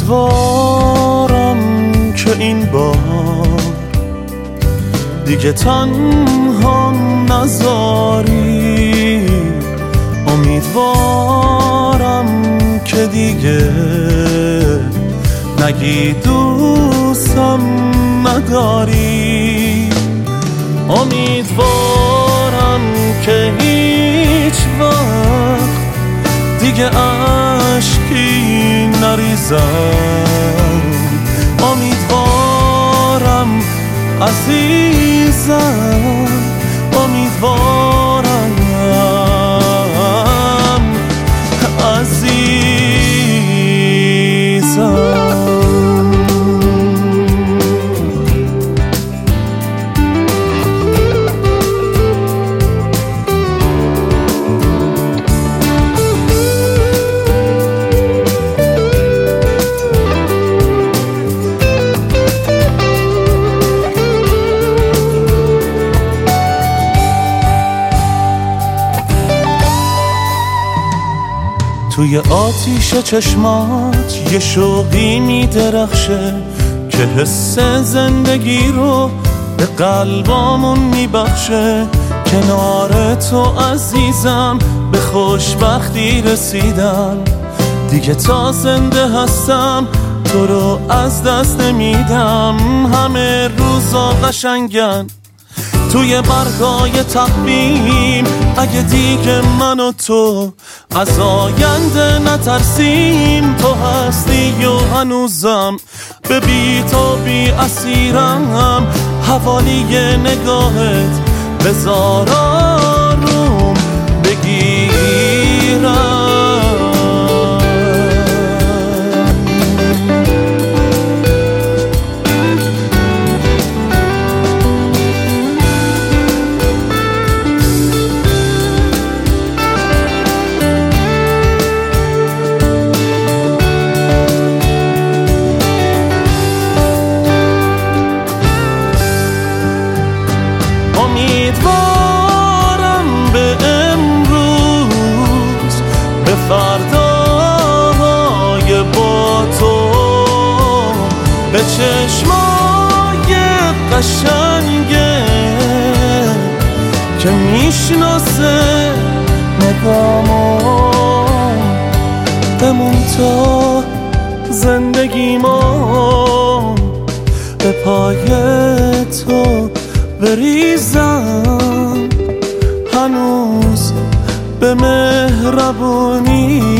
امیدوارم که این بار دیگه تنها نذاری، امیدوارم که دیگه نگی دوستم نداری، امیدوارم که هیچ وقت دیگه عشقی نریزم، امیدوارم عزیزم، امیدوارم عزیزم. توی آتیش چشمات یه شوقی میدرخشه که حس زندگی رو به قلبامون میبخشه، کنار تو عزیزم به خوشبختی رسیدم، دیگه تا زنده هستم تو رو از دست نمیدم، همه روزا قشنگن توی برگای تقویم، اگه دیگه من و تو از آینده نترسیم، تو هستی و هنوزم به بی‌تابی اسیرم، حوالی نگاهت بذار آروم بگیرم. امیدوارم به امروز، به فرداهای با تو، به چشمای قشنگه که میشناسه نگامو، بمون تا زندگیمو به پای تو بریزم، هنوز به مهربونی